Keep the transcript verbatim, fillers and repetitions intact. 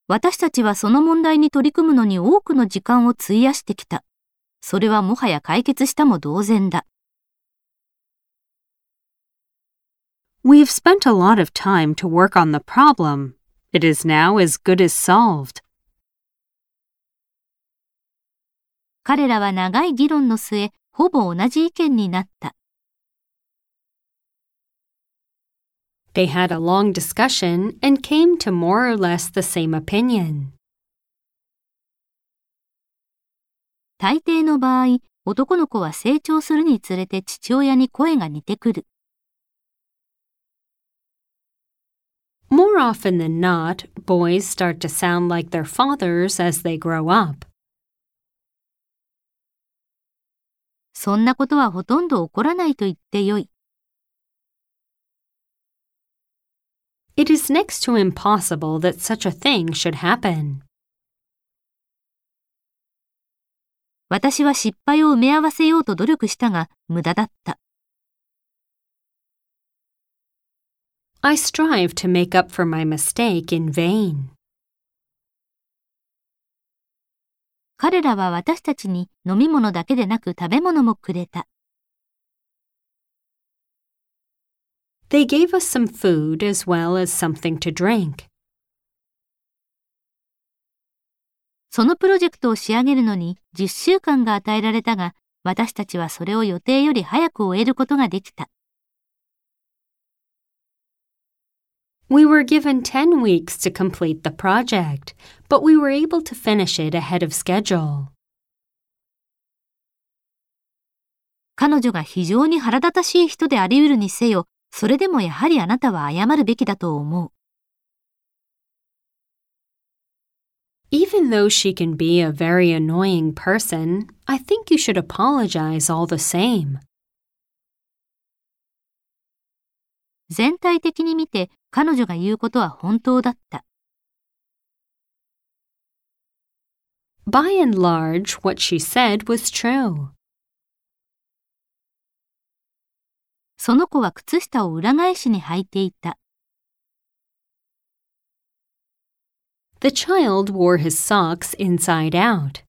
私たちはその問題に取り組むのに多くの時間を費やしてきた。それはもはや解決したも同然だ。 We've spent a lot of time to work on the problem. It is now as good as solved. 彼らは長い議論の末、ほぼ同じ意見になった。 They had a long discussion and came to more or less the same opinion. 大抵の場合、男の子は成長するにつれて父親に声が似てくる。 More often than not, boys start to sound like their fathers as they grow up. そんなことはほとんど起こらないと言ってよい。 It is next to impossible that such a thing should happen. 私は失敗を埋め合わせようと努力したが、無駄だった。 I strive to make up for my mistake in vain. 彼らは私たちに飲み物だけでなく食べ物もくれた。 They gave us some food as well as something to drink. そのプロジェクトを仕上げるのにじゅっしゅうかんが与えられたが、私たちはそれを予定より早く終えることができた。 We were given ten weeks to complete the project, but we were able to finish it ahead of schedule. 彼女が非常に腹立たしい人であり得るにせよ、それでもやはりあなたは謝るべきだと思う。 Even though she can be a very annoying person, I think you should apologize all the same. 全体的に見て彼女が言うことは本当だった。 By and large, what she said was true. その子は靴下を裏返しに履いていた。 The child wore his socks inside out.